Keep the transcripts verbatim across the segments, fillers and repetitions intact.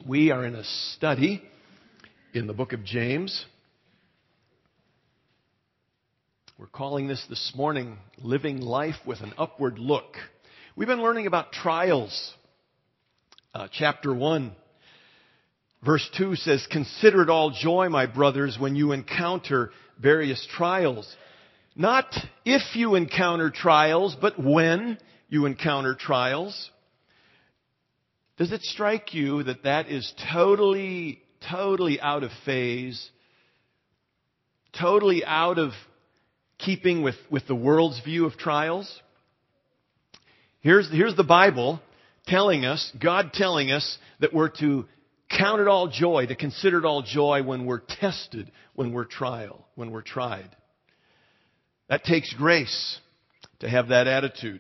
We are in a study in the book of James. We're calling this this morning, Living Life with an Upward Look. We've been learning about trials. Uh, chapter one, verse two says, "Consider it all joy, my brothers, when you encounter various trials." Not if you encounter trials, but when you encounter trials. Does it strike you that that is totally, totally out of phase, totally out of keeping with, with the world's view of trials? Here's, here's the Bible telling us, God telling us that we're to count it all joy, to consider it all joy when we're tested, when we're trial, when we're tried. That takes grace to have that attitude.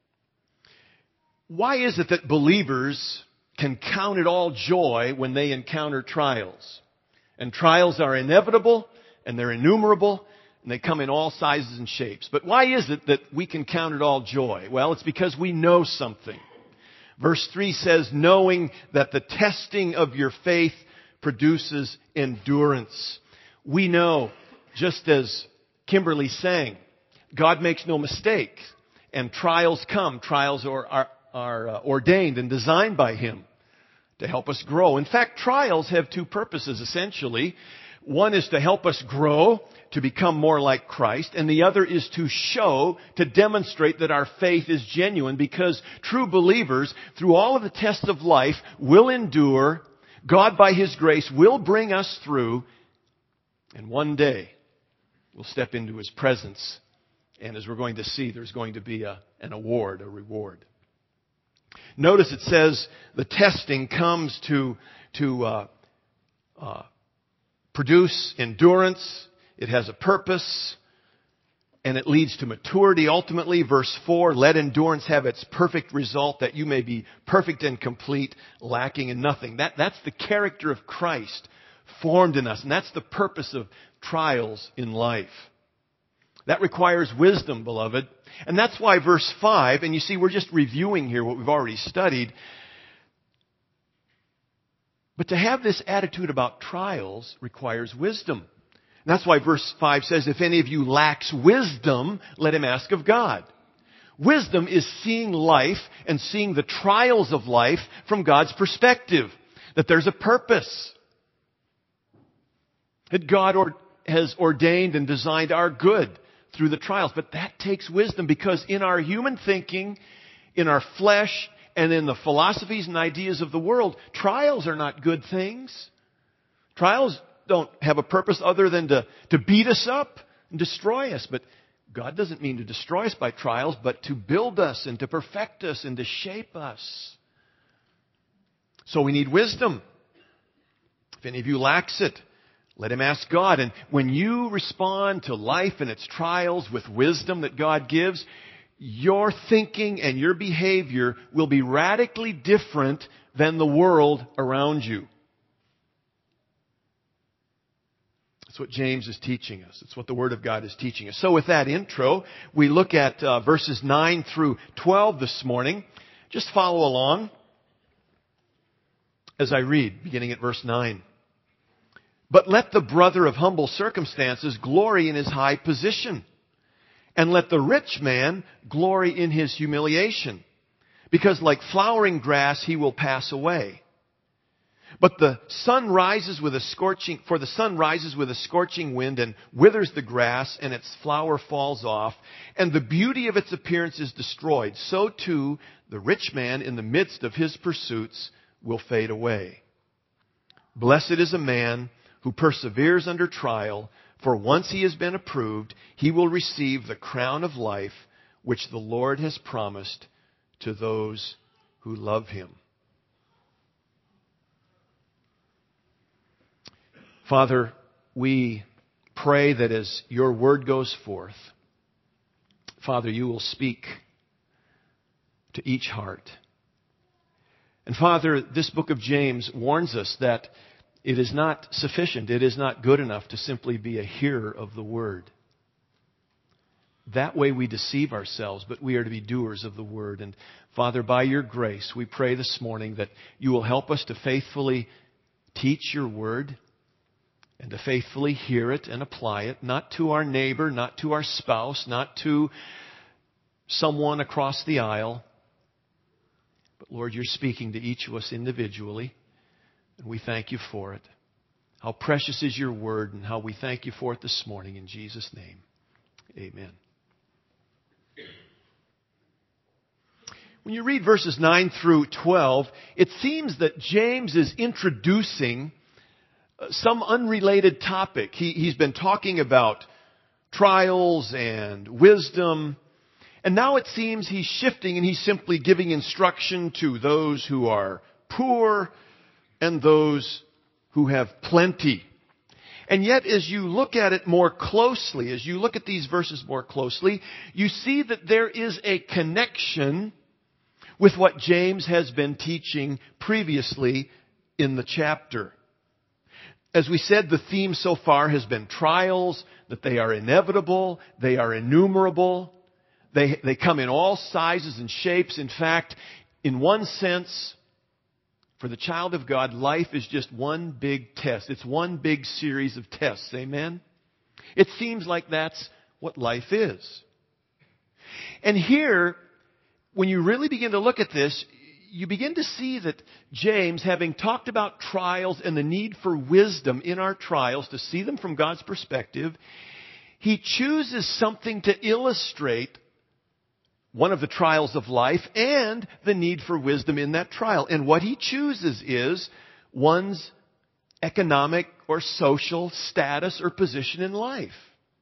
Why is it that believers can count it all joy when they encounter trials? And trials are inevitable, and they're innumerable, and they come in all sizes and shapes. But why is it that we can count it all joy? Well, it's because we know something. Verse three says, knowing that the testing of your faith produces endurance. We know, just as Kimberly sang, God makes no mistake, and trials come. Trials are, are are uh, ordained and designed by Him to help us grow. In fact, trials have two purposes, essentially. One is to help us grow, to become more like Christ, and the other is to show, to demonstrate that our faith is genuine, because true believers, through all of the tests of life, will endure. God, by His grace, will bring us through, and one day we'll step into His presence, and as we're going to see, there's going to be a, an award, a reward. Notice it says the testing comes to, to uh, uh, produce endurance. It has a purpose, and it leads to maturity. Ultimately, verse four, let endurance have its perfect result, that you may be perfect and complete, lacking in nothing. That, that's the character of Christ formed in us, and that's the purpose of trials in life. That requires wisdom, beloved. And that's why verse five, and you see we're just reviewing here what we've already studied. But to have this attitude about trials requires wisdom. And that's why verse five says, if any of you lacks wisdom, let him ask of God. Wisdom is seeing life and seeing the trials of life from God's perspective. That there's a purpose. That God or, has ordained and designed our good through the trials. But that takes wisdom, because in our human thinking, in our flesh, and in the philosophies and ideas of the world, trials are not good things. Trials don't have a purpose other than to, to beat us up and destroy us. But God doesn't mean to destroy us by trials, but to build us and to perfect us and to shape us. So we need wisdom. If any of you lacks it, let him ask God. And when you respond to life and its trials with wisdom that God gives, your thinking and your behavior will be radically different than the world around you. That's what James is teaching us. It's what the Word of God is teaching us. So with that intro, we look at uh, verses nine through twelve this morning. Just follow along as I read, beginning at verse nine. But let the brother of humble circumstances glory in his high position, and let the rich man glory in his humiliation, because like flowering grass he will pass away. But the sun rises with a scorching, for the sun rises with a scorching wind and withers the grass, and its flower falls off, and the beauty of its appearance is destroyed. So too the rich man in the midst of his pursuits will fade away. Blessed is a man who perseveres under trial, for once he has been approved, he will receive the crown of life which the Lord has promised to those who love Him. Father, we pray that as your word goes forth, Father, you will speak to each heart. And Father, this book of James warns us that it is not sufficient, it is not good enough to simply be a hearer of the word. That way we deceive ourselves, but we are to be doers of the word. And Father, by your grace, we pray this morning that you will help us to faithfully teach your word and to faithfully hear it and apply it, not to our neighbor, not to our spouse, not to someone across the aisle. But Lord, you're speaking to each of us individually, and we thank you for it. How precious is your word, and how we thank you for it this morning. In Jesus' name, amen. When you read verses nine through twelve, it seems that James is introducing some unrelated topic. He, he's been talking about trials and wisdom, and now it seems he's shifting and he's simply giving instruction to those who are poor and those who have plenty. And yet, as you look at it more closely, as you look at these verses more closely, you see that there is a connection with what James has been teaching previously in the chapter. As we said, the theme so far has been trials, that they are inevitable, they are innumerable, they, they come in all sizes and shapes. In fact, in one sense, for the child of God, life is just one big test. It's one big series of tests. Amen? It seems like that's what life is. And here, when you really begin to look at this, you begin to see that James, having talked about trials and the need for wisdom in our trials, to see them from God's perspective, he chooses something to illustrate one of the trials of life and the need for wisdom in that trial. And what he chooses is one's economic or social status or position in life.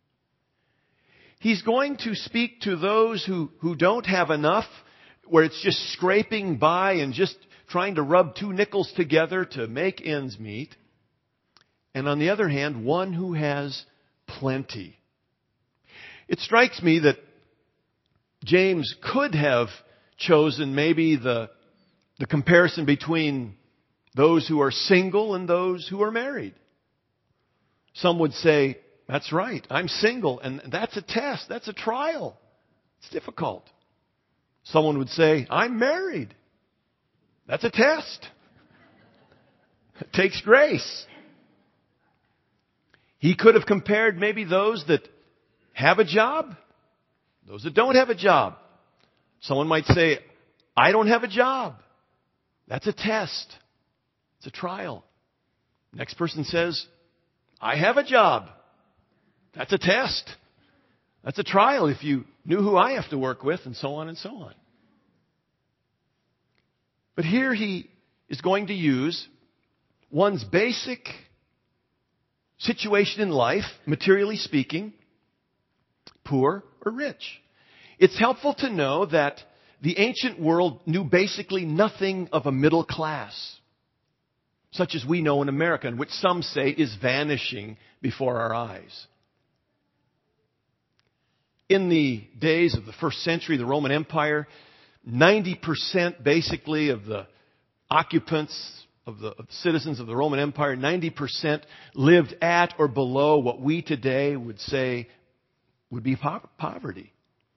He's going to speak to those who, who don't have enough, where it's just scraping by and just trying to rub two nickels together to make ends meet. And on the other hand, one who has plenty. It strikes me that James could have chosen maybe the, the comparison between those who are single and those who are married. Some would say, that's right, I'm single, and that's a test, that's a trial. It's difficult. Someone would say, I'm married. That's a test. It takes grace. He could have compared maybe those that have a job, those that don't have a job. Someone might say, I don't have a job. That's a test. It's a trial. Next person says, I have a job. That's a test. That's a trial if you knew who I have to work with, and so on and so on. But here he is going to use one's basic situation in life, materially speaking, poor or rich. It's helpful to know that the ancient world knew basically nothing of a middle class, such as we know in America, and which some say is vanishing before our eyes. In the days of the first century, the Roman Empire, ninety percent basically of the occupants, of the, of the citizens of the Roman Empire, ninety percent lived at or below what we today would say would be po- poverty.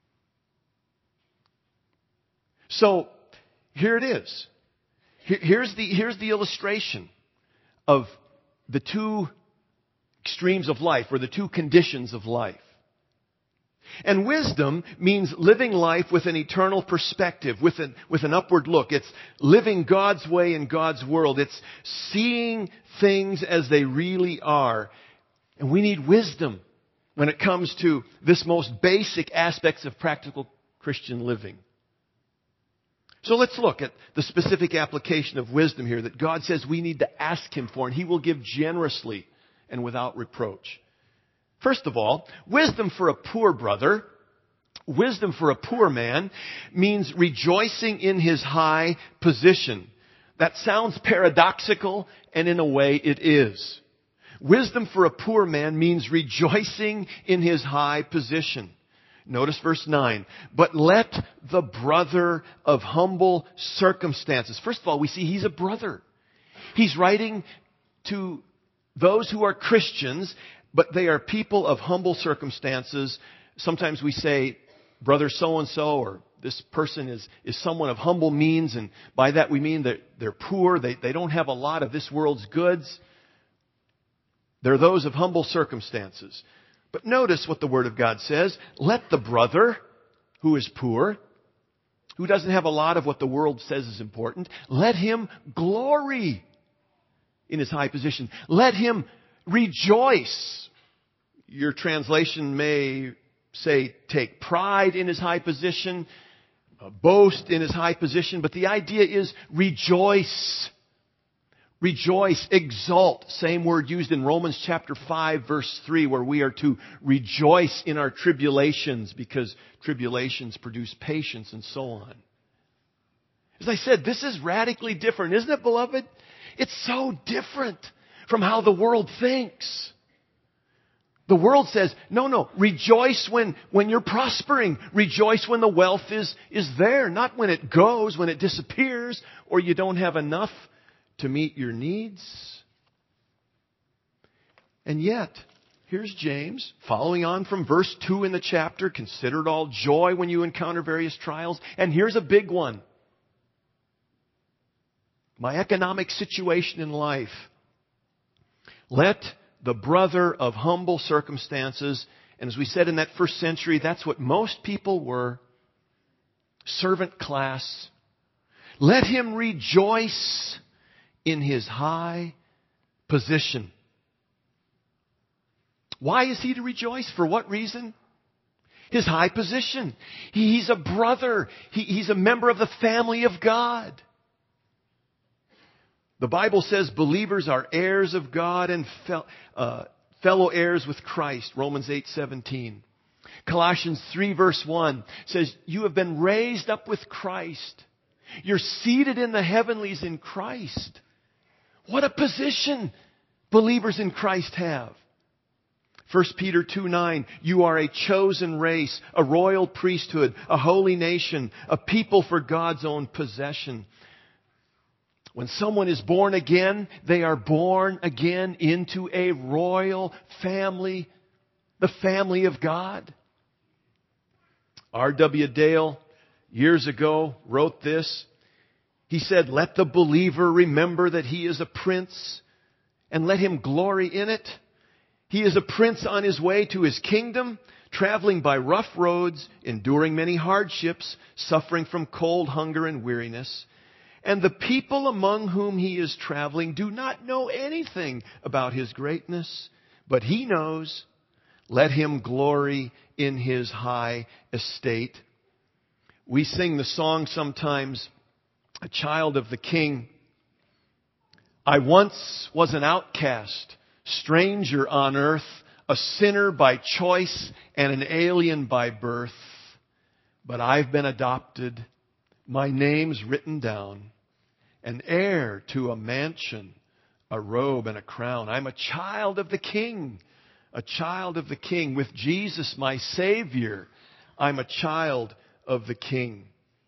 So, here it is. Here, here's the, here's the illustration of the two extremes of life, or the two conditions of life. And wisdom means living life with an eternal perspective, with an, with an upward look. It's living God's way in God's world. It's seeing things as they really are. And we need wisdom when it comes to this most basic aspects of practical Christian living. So let's look at the specific application of wisdom here that God says we need to ask Him for, and He will give generously and without reproach. First of all, wisdom for a poor brother, wisdom for a poor man, means rejoicing in his high position. That sounds paradoxical, and in a way it is. Wisdom for a poor man means rejoicing in his high position. Notice verse nine. But let the brother of humble circumstances. First of all, we see he's a brother. He's writing to those who are Christians, but they are people of humble circumstances. Sometimes we say brother so-and-so, or this person is, is someone of humble means, and by that we mean that they're poor, they, they don't have a lot of this world's goods. They're those of humble circumstances. But notice what the Word of God says. Let the brother who is poor, who doesn't have a lot of what the world says is important, let him glory in his high position. Let him rejoice. Your translation may say take pride in his high position, uh, boast in his high position, but the idea is rejoice. Rejoice, exult, same word used in Romans chapter five verse three, where we are to rejoice in our tribulations because tribulations produce patience and so on. As I said, this is radically different, isn't it, beloved? It's so different from how the world thinks. The world says, no, no, rejoice when, when you're prospering. Rejoice when the wealth is, is there, not when it goes, when it disappears, or you don't have enough to meet your needs. And yet, here's James, following on from verse two in the chapter, consider it all joy when you encounter various trials. And here's a big one. My economic situation in life. Let the brother of humble circumstances, and as we said in that first century, that's what most people were, servant class. Let him rejoice in his high position. Why is he to rejoice? For what reason? His high position. He, he's a brother. He, he's a member of the family of God. The Bible says believers are heirs of God and fel- uh, fellow heirs with Christ. Romans eight seventeen. Colossians three verse one says, you have been raised up with Christ. You're seated in the heavenlies in Christ. What a position believers in Christ have. First Peter two nine, you are a chosen race, a royal priesthood, a holy nation, a people for God's own possession. When someone is born again, they are born again into a royal family, the family of God. R W Dale, years ago, wrote this. He said, let the believer remember that he is a prince and let him glory in it. He is a prince on his way to his kingdom, traveling by rough roads, enduring many hardships, suffering from cold, hunger, and weariness. And the people among whom he is traveling do not know anything about his greatness, but he knows. Let him glory in his high estate. We sing the song sometimes, a child of the King. I once was an outcast, stranger on earth, a sinner by choice and an alien by birth. But I've been adopted, my name's written down, an heir to a mansion, a robe and a crown. I'm a child of the King, a child of the King. With Jesus, my Savior, I'm a child of the King.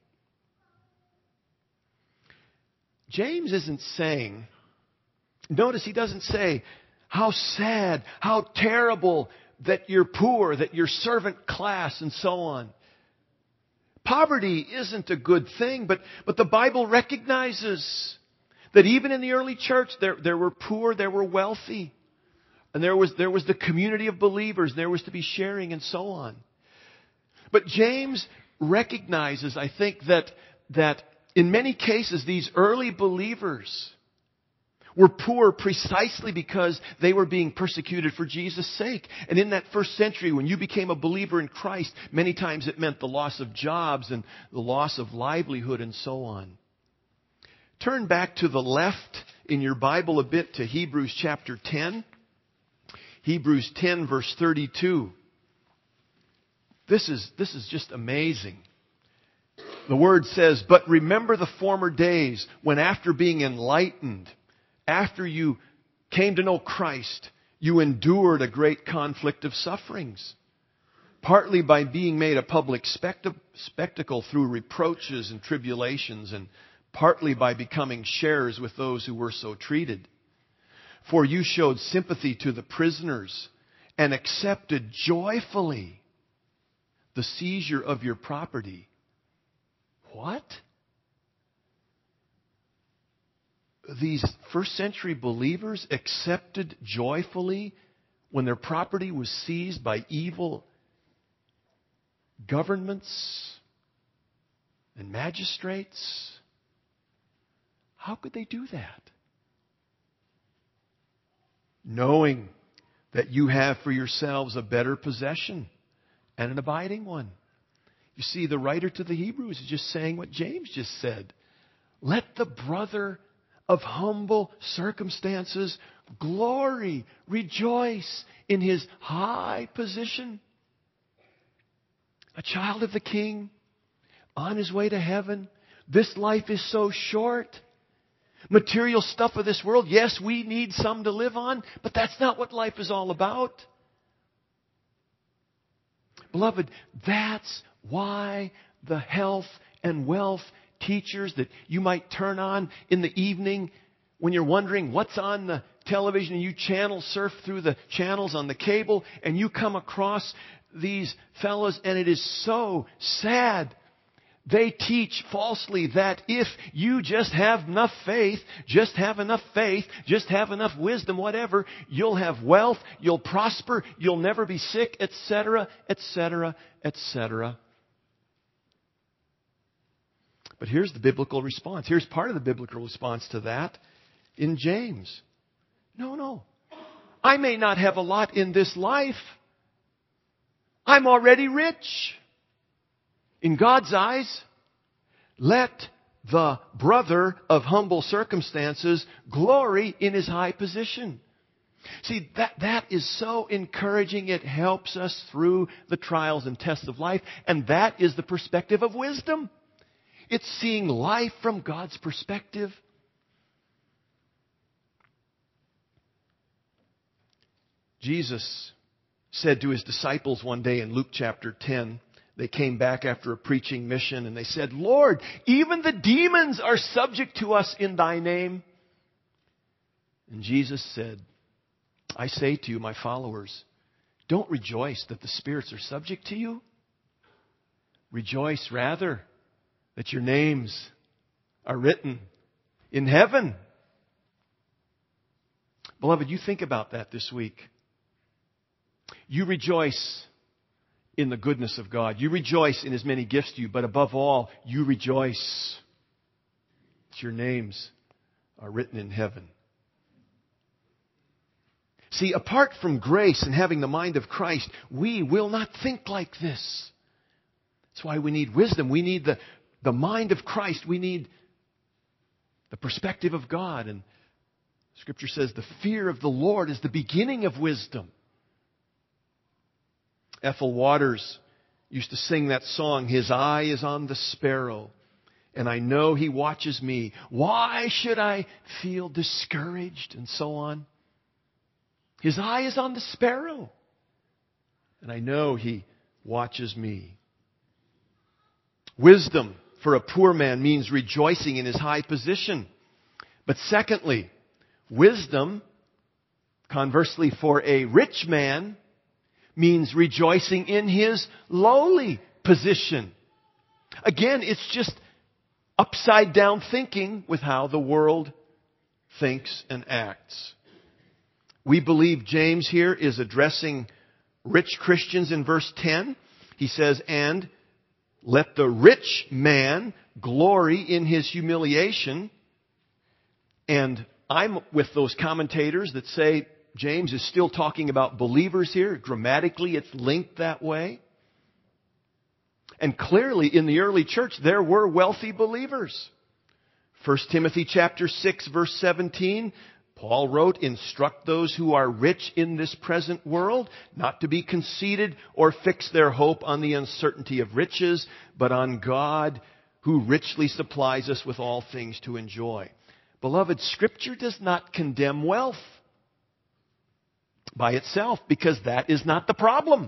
James isn't saying, notice he doesn't say, how sad, how terrible that you're poor, that you're servant class, and so on. Poverty isn't a good thing, but, but the Bible recognizes that even in the early church, there, there were poor, there were wealthy. And there was, there was the community of believers, there was to be sharing and so on. But James recognizes, I think, that, that in many cases, these early believers were poor precisely because they were being persecuted for Jesus' sake. And in that first century, when you became a believer in Christ, many times it meant the loss of jobs and the loss of livelihood and so on. Turn back to the left in your Bible a bit to Hebrews chapter ten. Hebrews ten verse thirty-two. This is, this is just amazing. The Word says, but remember the former days when after being enlightened, after you came to know Christ, you endured a great conflict of sufferings, partly by being made a public spect- spectacle through reproaches and tribulations, and partly by becoming sharers with those who were so treated. For you showed sympathy to the prisoners and accepted joyfully the seizure of your property. What? These first century believers accepted joyfully when their property was seized by evil governments and magistrates. How could they do that? Knowing that you have for yourselves a better possession and an abiding one. You see, the writer to the Hebrews is just saying what James just said. Let the brother of humble circumstances glory, rejoice in his high position. A child of the King, on his way to heaven. This life is so short. Material stuff of this world, yes, we need some to live on, but that's not what life is all about. Beloved, that's why the health and wealth teachers that you might turn on in the evening when you're wondering what's on the television and you channel surf through the channels on the cable and you come across these fellows and it is so sad. They teach falsely that if you just have enough faith, just have enough faith, just have enough wisdom, whatever, you'll have wealth, you'll prosper, you'll never be sick, et cetera, et cetera, et cetera. But here's the biblical response. Here's part of the biblical response to that in James. No, no. I may not have a lot in this life. I'm already rich. In God's eyes, let the brother of humble circumstances glory in his high position. See, that, that is so encouraging. It helps us through the trials and tests of life. And that is the perspective of wisdom. It's seeing life from God's perspective. Jesus said to his disciples one day in Luke chapter ten, they came back after a preaching mission and they said, Lord, even the demons are subject to us in thy name. And Jesus said, I say to you, my followers, don't rejoice that the spirits are subject to you. Rejoice rather that your names are written in heaven. Beloved, you think about that this week. You rejoice in the goodness of God. You rejoice in His many gifts to you, but above all, you rejoice that your names are written in heaven. See, apart from grace and having the mind of Christ, we will not think like this. That's why we need wisdom. We need the, the mind of Christ. We need the perspective of God. And Scripture says the fear of the Lord is the beginning of wisdom. Ethel Waters used to sing that song, His eye is on the sparrow, and I know He watches me. Why should I feel discouraged? And so on. His eye is on the sparrow, and I know He watches me. Wisdom for a poor man means rejoicing in his high position. But secondly, wisdom, conversely, for a rich man, means rejoicing in his lowly position. Again, it's just upside down thinking with how the world thinks and acts. We believe James here is addressing rich Christians in verse ten. He says, and let the rich man glory in his humiliation. And I'm with those commentators that say James is still talking about believers here. Grammatically, it's linked that way. And clearly, in the early church, there were wealthy believers. First Timothy chapter six, verse seventeen, Paul wrote, instruct those who are rich in this present world not to be conceited or fix their hope on the uncertainty of riches, but on God who richly supplies us with all things to enjoy. Beloved, Scripture does not condemn wealth by itself, because that is not the problem.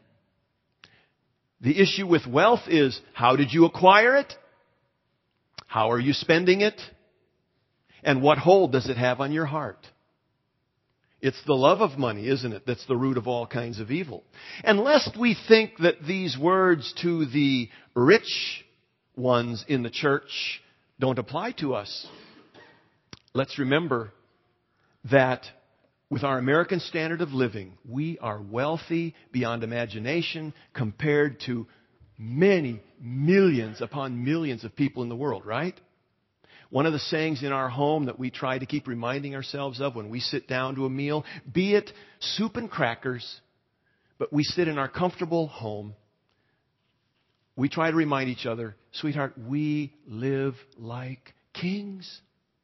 The issue with wealth is, how did you acquire it? How are you spending it? And what hold does it have on your heart? It's the love of money, isn't it, that's the root of all kinds of evil. And lest we think that these words to the rich ones in the church don't apply to us, let's remember that with our American standard of living, we are wealthy beyond imagination compared to many millions upon millions of people in the world, right? One of the sayings in our home that we try to keep reminding ourselves of when we sit down to a meal, be it soup and crackers, but we sit in our comfortable home, we try to remind each other, sweetheart, we live like kings.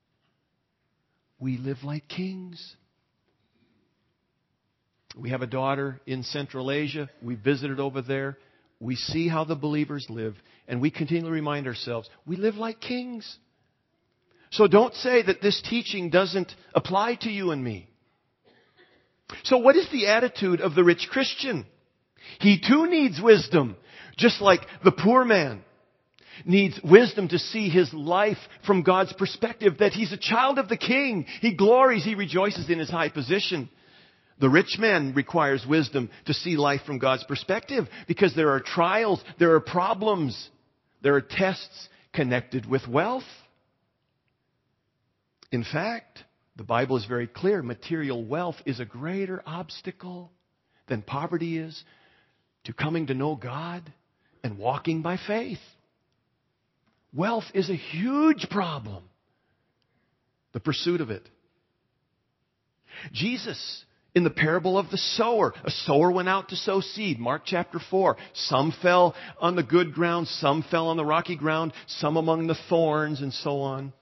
We live like kings. We have a daughter in Central Asia. We visited over there. We see how the believers live, and we continually remind ourselves, we live like kings. So don't say that this teaching doesn't apply to you and me. So what is the attitude of the rich Christian? He too needs wisdom, just like the poor man needs wisdom to see his life from God's perspective, that he's a child of the King. He glories, he rejoices in his high position. The rich man requires wisdom to see life from God's perspective because there are trials, there are problems, there are tests connected with wealth. In fact, the Bible is very clear. Material wealth is a greater obstacle than poverty is to coming to know God and walking by faith. Wealth is a huge problem. The pursuit of it. Jesus, in the parable of the sower, a sower went out to sow seed. Mark chapter four. Some fell on the good ground, some fell on the rocky ground, some among the thorns, and so on.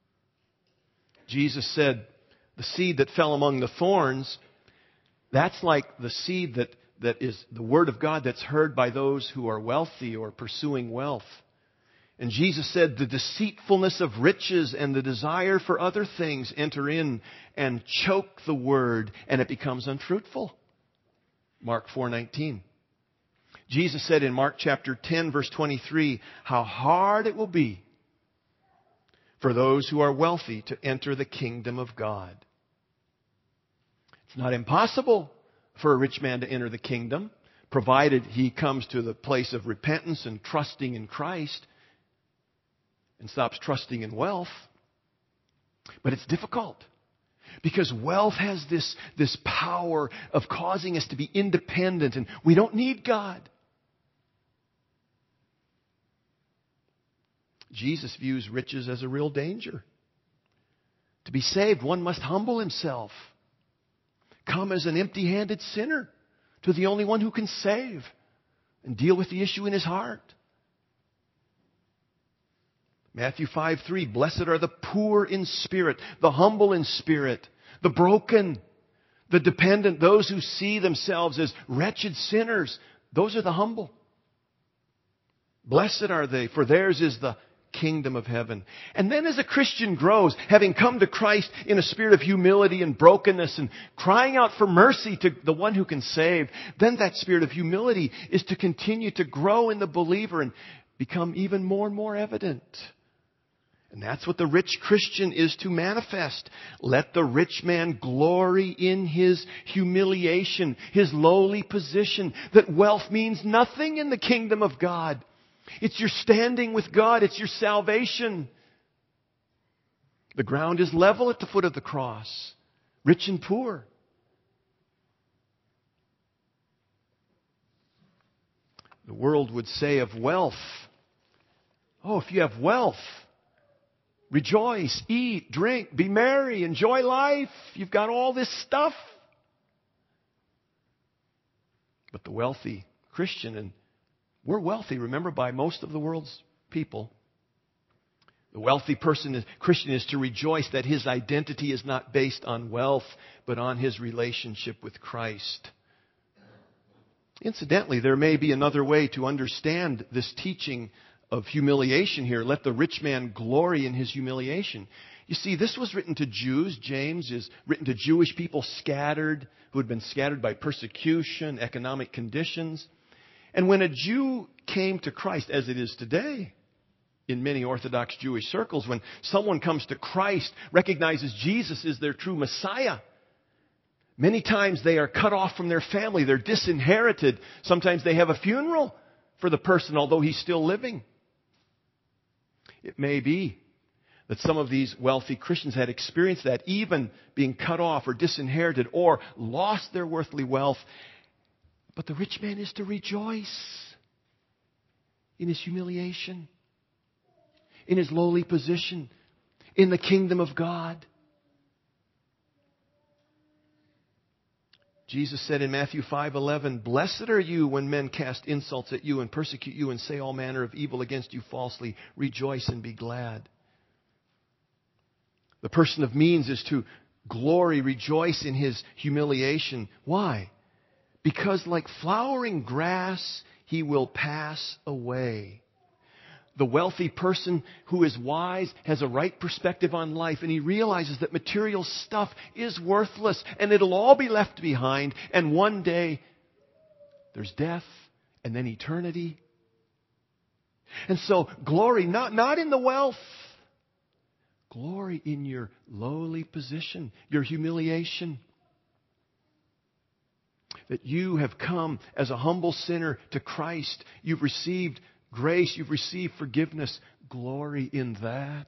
Jesus said, the seed that fell among the thorns, that's like the seed that, that is the word of God that's heard by those who are wealthy or pursuing wealth. And Jesus said, the deceitfulness of riches and the desire for other things enter in and choke the word, and it becomes unfruitful. Mark four nineteen. Jesus said in Mark chapter ten, verse twenty-three, how hard it will be for those who are wealthy to enter the kingdom of God. It's not impossible for a rich man to enter the kingdom, provided he comes to the place of repentance and trusting in Christ and stops trusting in wealth. But it's difficult because wealth has this, this power of causing us to be independent, and we don't need God. Jesus views riches as a real danger. To be saved, one must humble himself. Come as an empty-handed sinner to the only one who can save and deal with the issue in his heart. Matthew five three, blessed are the poor in spirit, the humble in spirit, the broken, the dependent, those who see themselves as wretched sinners. Those are the humble. Blessed are they, for theirs is the kingdom of heaven. And then as a Christian grows, having come to Christ in a spirit of humility and brokenness and crying out for mercy to the one who can save, then that spirit of humility is to continue to grow in the believer and become even more and more evident. And that's what the rich Christian is to manifest. Let the rich man glory in his humiliation, his lowly position, that wealth means nothing in the kingdom of God. It's your standing with God. It's your salvation. The ground is level at the foot of the cross. Rich and poor. The world would say of wealth, oh, if you have wealth, rejoice, eat, drink, be merry, enjoy life. You've got all this stuff. But the wealthy Christian, and we're wealthy, remember, by most of the world's people. The wealthy person, is, Christian, is to rejoice that his identity is not based on wealth, but on his relationship with Christ. Incidentally, there may be another way to understand this teaching of humiliation here. Let the rich man glory in his humiliation. You see, this was written to Jews. James is written to Jewish people scattered, who had been scattered by persecution, economic conditions. And when a Jew came to Christ, as it is today in many Orthodox Jewish circles, when someone comes to Christ, recognizes Jesus is their true Messiah, Many times they are cut off from their family. They're disinherited. Sometimes they have a funeral for the person, although he's still living. It may be that some of these wealthy Christians had experienced that, even being cut off or disinherited or lost their worldly wealth. But the rich man is to rejoice in his humiliation, in his lowly position, in the kingdom of God. Jesus said in Matthew five eleven, "Blessed are you when men cast insults at you and persecute you and say all manner of evil against you falsely. Rejoice and be glad." The person of means is to glory, rejoice in his humiliation. Why? Because like flowering grass, he will pass away. The wealthy person who is wise has a right perspective on life, and he realizes that material stuff is worthless and it'll all be left behind, and one day there's death and then eternity. And so glory not, not in the wealth. Glory in your lowly position, your humiliation. That you have come as a humble sinner to Christ. You've received grace. You've received forgiveness. Glory in that.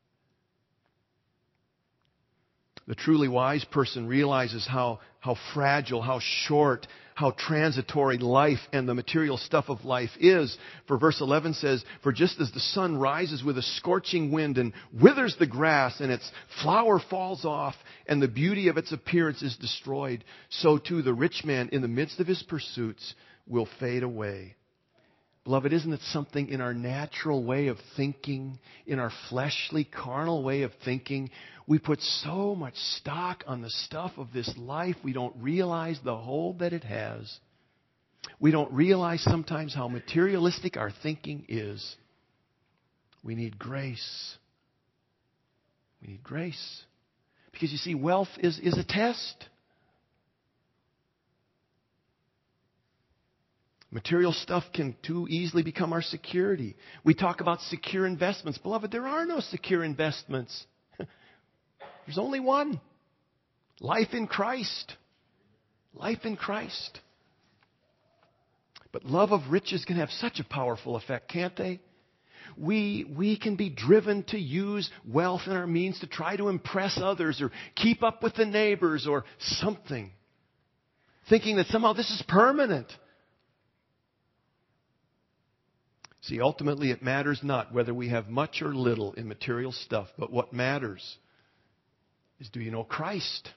The truly wise person realizes how, how fragile, how short, how transitory life and the material stuff of life is. For verse eleven says, "For just as the sun rises with a scorching wind and withers the grass, and its flower falls off, and the beauty of its appearance is destroyed, so too the rich man in the midst of his pursuits will fade away." Beloved, isn't it something in our natural way of thinking, in our fleshly, carnal way of thinking, we put so much stock on the stuff of this life, we don't realize the hold that it has. We don't realize sometimes how materialistic our thinking is. We need grace. We need grace. Because you see, wealth is, is a test. Material stuff can too easily become our security. We talk about secure investments. Beloved, there are no secure investments. There's only one. Life in Christ. Life in Christ. But love of riches can have such a powerful effect, can't they? We, we can be driven to use wealth and our means to try to impress others or keep up with the neighbors or something, thinking that somehow this is permanent. See, ultimately it matters not whether we have much or little in material stuff, but what matters is, do you know Christ?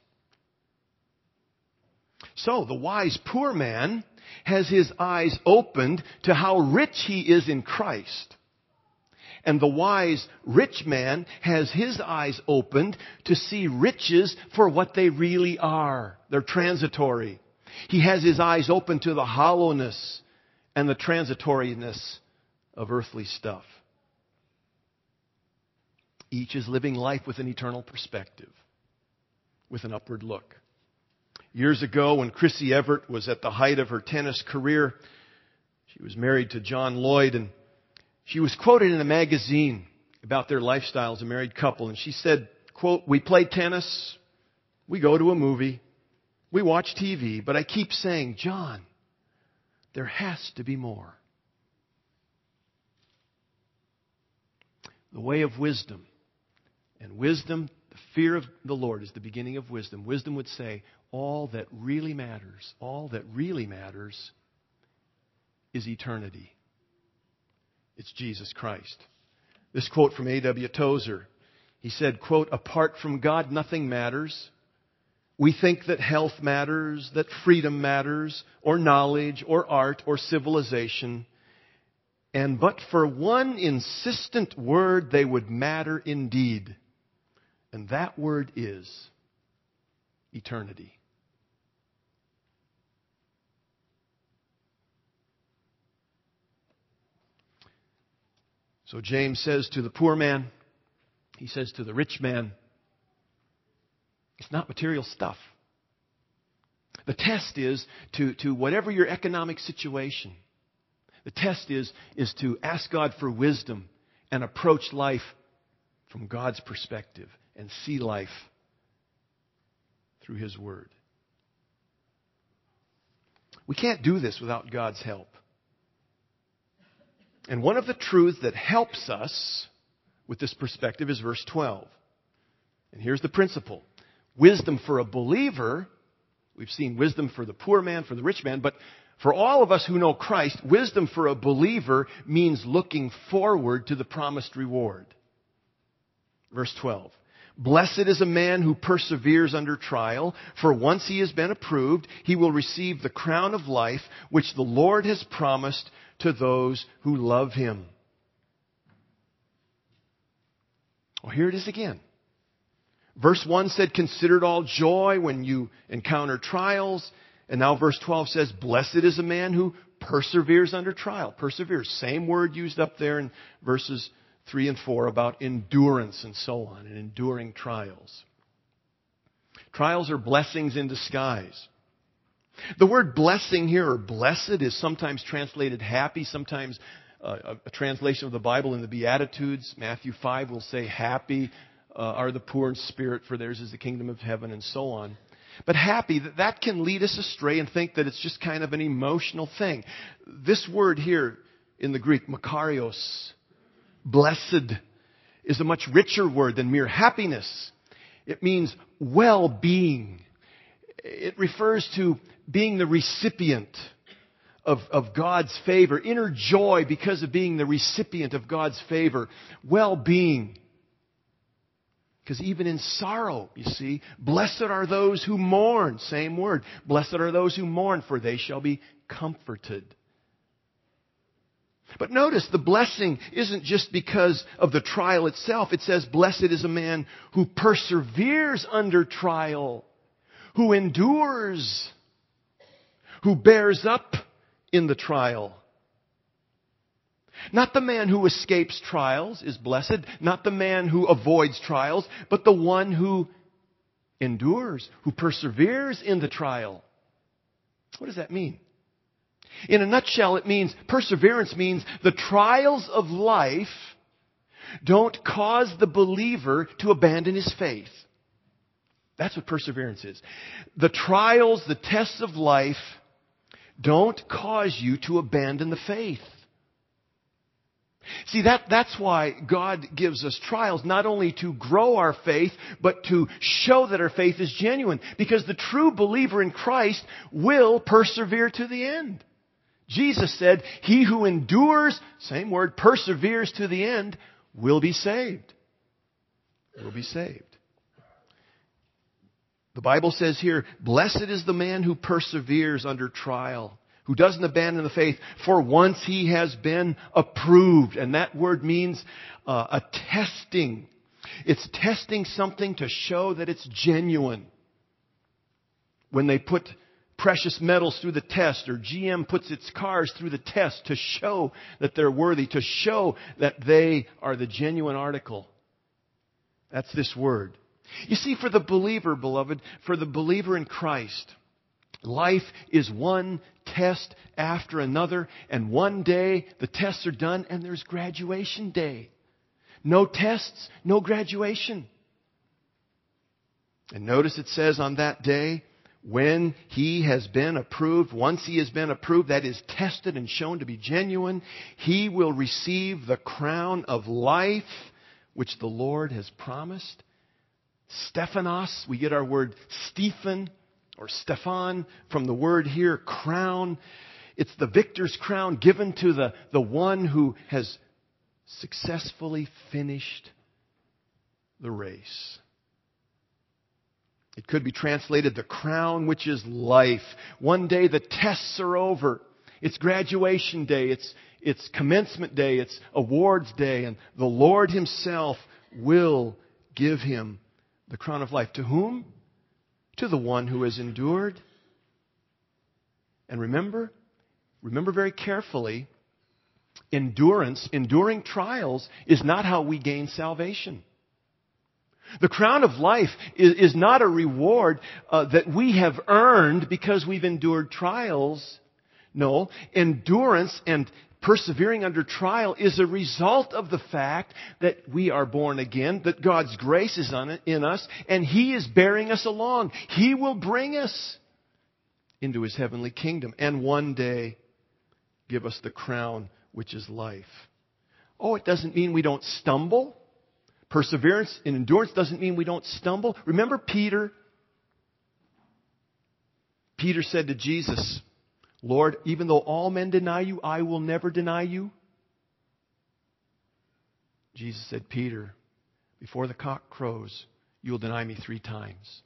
So, the wise poor man has his eyes opened to how rich he is in Christ. And the wise rich man has his eyes opened to see riches for what they really are. They're transitory. He has his eyes open to the hollowness and the transitoriness of earthly stuff. Each is living life with an eternal perspective, with an upward look. Years ago, when Chrissy Everett was at the height of her tennis career, she was married to John Lloyd, and she was quoted in a magazine about their lifestyle as a married couple, and she said, quote, "We play tennis, we go to a movie, we watch T V, but I keep saying, John, there has to be more." The way of wisdom. And wisdom, the fear of the Lord is the beginning of wisdom. Wisdom would say, all that really matters, all that really matters is eternity. It's Jesus Christ. This quote from A W Tozer. He said, quote, "Apart from God, nothing matters. We think that health matters, that freedom matters, or knowledge, or art, or civilization. And but for one insistent word, they would matter indeed. And that word is eternity." So James says to the poor man, he says to the rich man, it's not material stuff. The test is to, to whatever your economic situation, the test is, is to ask God for wisdom and approach life from God's perspective and see life through His Word. We can't do this without God's help. And one of the truths that helps us with this perspective is verse twelve. And here's the principle. Wisdom for a believer, we've seen wisdom for the poor man, for the rich man, but for all of us who know Christ, wisdom for a believer means looking forward to the promised reward. Verse twelve. Blessed is a man who perseveres under trial, for once he has been approved, he will receive the crown of life which the Lord has promised to those who love him. Well, here it is again. Verse one said, consider it all joy when you encounter trials. And now verse twelve says, blessed is a man who perseveres under trial. Perseveres. Same word used up there in verses three and four about endurance and so on, and enduring trials. Trials are blessings in disguise. The word blessing here, or blessed, is sometimes translated happy, sometimes uh, a translation of the Bible in the Beatitudes. Matthew five will say, happy uh, are the poor in spirit, for theirs is the kingdom of heaven, and so on. But happy, that, that can lead us astray and think that it's just kind of an emotional thing. This word here in the Greek, makarios, blessed, is a much richer word than mere happiness. It means well-being. It refers to being the recipient of, of God's favor, inner joy because of being the recipient of God's favor, well-being. Because even in sorrow, you see, blessed are those who mourn. Same word. Blessed are those who mourn, for they shall be comforted. But notice the blessing isn't just because of the trial itself. It says, blessed is a man who perseveres under trial, who endures, who bears up in the trial. Not the man who escapes trials is blessed, not the man who avoids trials, but the one who endures, who perseveres in the trial. What does that mean? In a nutshell, it means, perseverance means the trials of life don't cause the believer to abandon his faith. That's what perseverance is. The trials, the tests of life don't cause you to abandon the faith. See, that, that's why God gives us trials, not only to grow our faith, but to show that our faith is genuine. Because the true believer in Christ will persevere to the end. Jesus said, he who endures, same word, perseveres to the end, will be saved. Will be saved. The Bible says here, blessed is the man who perseveres under trial, who doesn't abandon the faith, for once he has been approved. And that word means uh, a testing. It's testing something to show that it's genuine. When they put precious metals through the test, or G M puts its cars through the test to show that they're worthy, to show that they are the genuine article. That's this word. You see, for the believer, beloved, for the believer in Christ, life is one test after another, and one day the tests are done and there's graduation day. No tests, no graduation. And notice it says on that day, when he has been approved, once he has been approved, that is tested and shown to be genuine, he will receive the crown of life which the Lord has promised. Stephanos, we get our word Stephen or Stephan from the word here, crown. It's the victor's crown given to the, the one who has successfully finished the race. It could be translated the crown which is life. One day the tests are over. It's graduation day. It's, it's commencement day. It's awards day. And the Lord himself will give him the crown of life. To whom? To the one who has endured. And remember, remember very carefully, endurance, enduring trials is not how we gain salvation. The crown of life is, is not a reward uh, that we have earned because we've endured trials. No, endurance and persevering under trial is a result of the fact that we are born again, that God's grace is on it, in us, and he is bearing us along. He will bring us into his heavenly kingdom, and one day give us the crown, which is life. Oh, it doesn't mean we don't stumble. Perseverance and endurance doesn't mean we don't stumble. Remember Peter? Peter said to Jesus, Lord, even though all men deny you, I will never deny you. Jesus said, Peter, before the cock crows, you will deny me three times.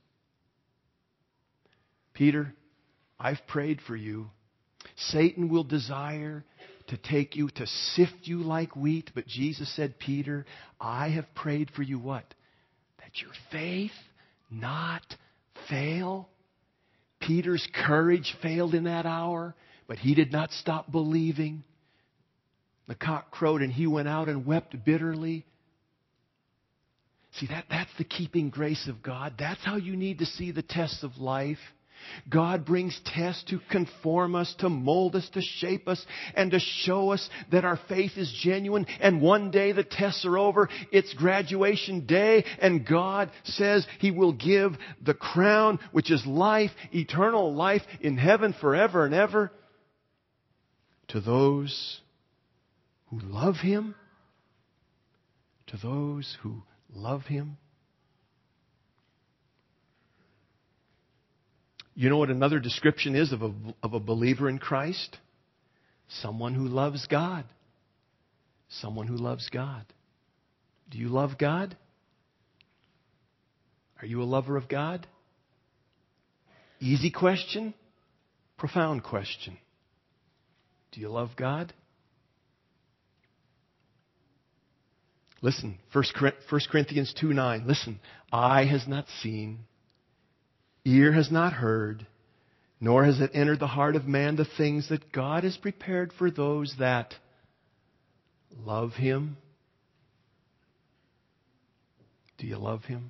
Peter, I've prayed for you. Satan will desire to take you, to sift you like wheat. But Jesus said, Peter, I have prayed for you what? That your faith not fail. Peter's courage failed in that hour, but he did not stop believing. The cock crowed and he went out and wept bitterly. See, that, that's the keeping grace of God. That's how you need to see the tests of life. God brings tests to conform us, to mold us, to shape us, and to show us that our faith is genuine. And one day the tests are over. It's graduation day, and God says He will give the crown, which is life, eternal life in heaven forever and ever, to those who love Him, to those who love Him. You know what another description is of a, of a believer in Christ? Someone who loves God. Someone who loves God. Do you love God? Are you a lover of God? Easy question, profound question. Do you love God? Listen, First Corinthians two nine. Listen, eye has not seen, ear has not heard, nor has it entered the heart of man the things that God has prepared for those that love Him. Do you love Him?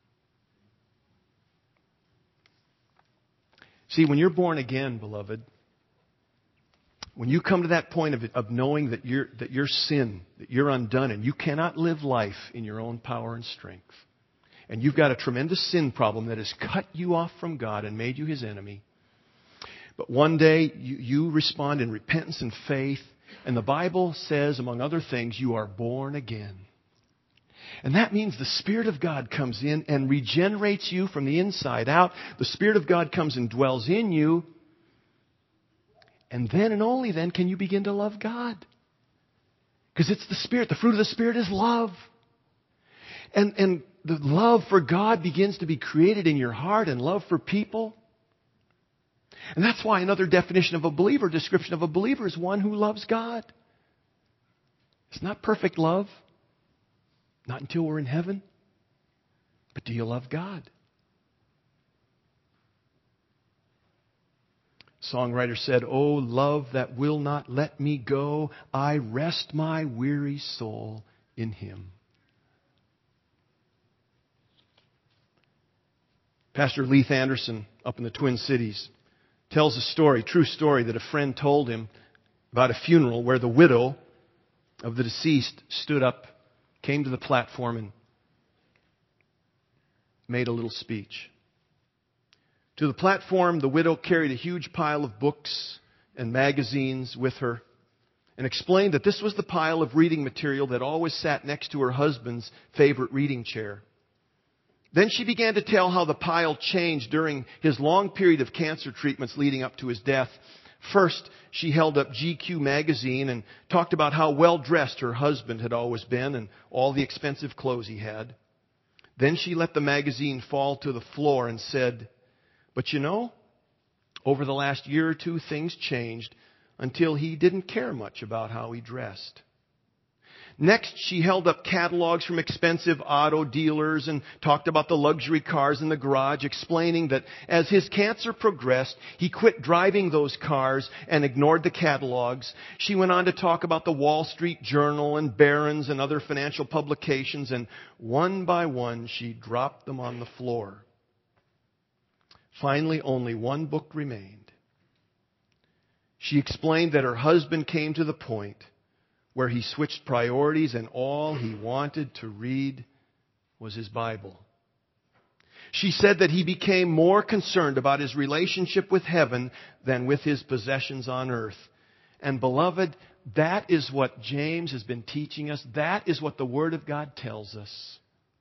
See, when you're born again, beloved, when you come to that point of, of knowing that you're, that you're sin, that you're undone, and you cannot live life in your own power and strength, and you've got a tremendous sin problem that has cut you off from God and made you His enemy, but one day you, you respond in repentance and faith, and the Bible says, among other things, you are born again. And that means the Spirit of God comes in and regenerates you from the inside out. The Spirit of God comes and dwells in you. And then and only then can you begin to love God. Because it's the Spirit. The fruit of the Spirit is love. And, and the love for God begins to be created in your heart, and love for people. And that's why another definition of a believer, description of a believer, is one who loves God. It's not perfect love. Not until we're in heaven. But do you love God? Songwriter said, "Oh, love that will not let me go, I rest my weary soul in Him." Pastor Leith Anderson up in the Twin Cities tells a story, true story, that a friend told him about a funeral where the widow of the deceased stood up, came to the platform, and made a little speech. To the platform, the widow carried a huge pile of books and magazines with her and explained that this was the pile of reading material that always sat next to her husband's favorite reading chair. Then she began to tell how the pile changed during his long period of cancer treatments leading up to his death. First, she held up G Q magazine and talked about how well dressed her husband had always been and all the expensive clothes he had. Then she let the magazine fall to the floor and said, "But you know, over the last year or two, things changed until he didn't care much about how he dressed." Next, she held up catalogs from expensive auto dealers and talked about the luxury cars in the garage, explaining that as his cancer progressed, he quit driving those cars and ignored the catalogs. She went on to talk about the Wall Street Journal and Barron's and other financial publications, and one by one, she dropped them on the floor. Finally, only one book remained. She explained that her husband came to the point where he switched priorities and all he wanted to read was his Bible. She said that he became more concerned about his relationship with heaven than with his possessions on earth. And beloved, that is what James has been teaching us. That is what the Word of God tells us.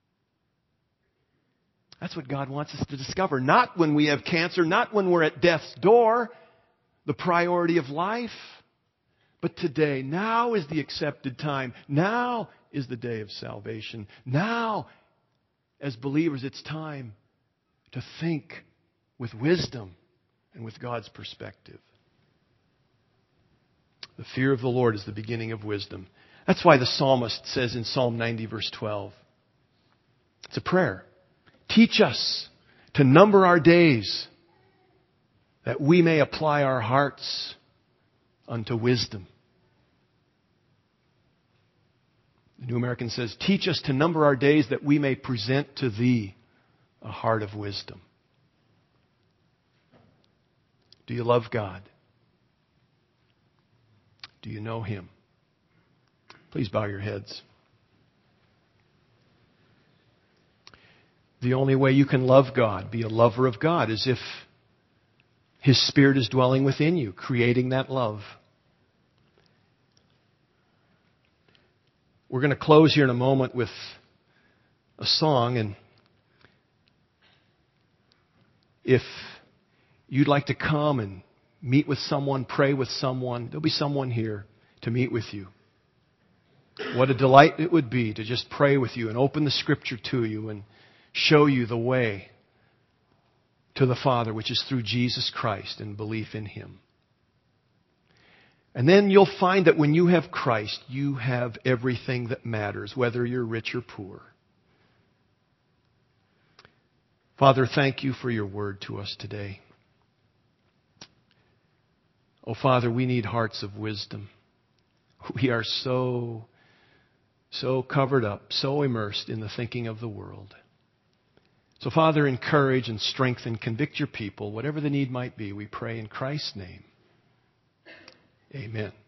That's what God wants us to discover. Not when we have cancer, not when we're at death's door, the priority of life. But today, now is the accepted time. Now is the day of salvation. Now, as believers, it's time to think with wisdom and with God's perspective. The fear of the Lord is the beginning of wisdom. That's why the psalmist says in Psalm ninety, verse twelve, it's a prayer. Teach us to number our days, that we may apply our hearts unto wisdom. The New American says, teach us to number our days, that we may present to Thee a heart of wisdom. Do you love God? Do you know Him? Please bow your heads. The only way you can love God, be a lover of God, is if His Spirit is dwelling within you, creating that love. We're going to close here in a moment with a song, and if you'd like to come and meet with someone, pray with someone, there'll be someone here to meet with you. What a delight it would be to just pray with you and open the Scripture to you and show you the way to the Father, which is through Jesus Christ and belief in Him. And then you'll find that when you have Christ, you have everything that matters, whether you're rich or poor. Father, thank You for Your word to us today. Oh, Father, we need hearts of wisdom. We are so, so covered up, so immersed in the thinking of the world. So, Father, encourage and strengthen, convict Your people, whatever the need might be, we pray in Christ's name. Amen.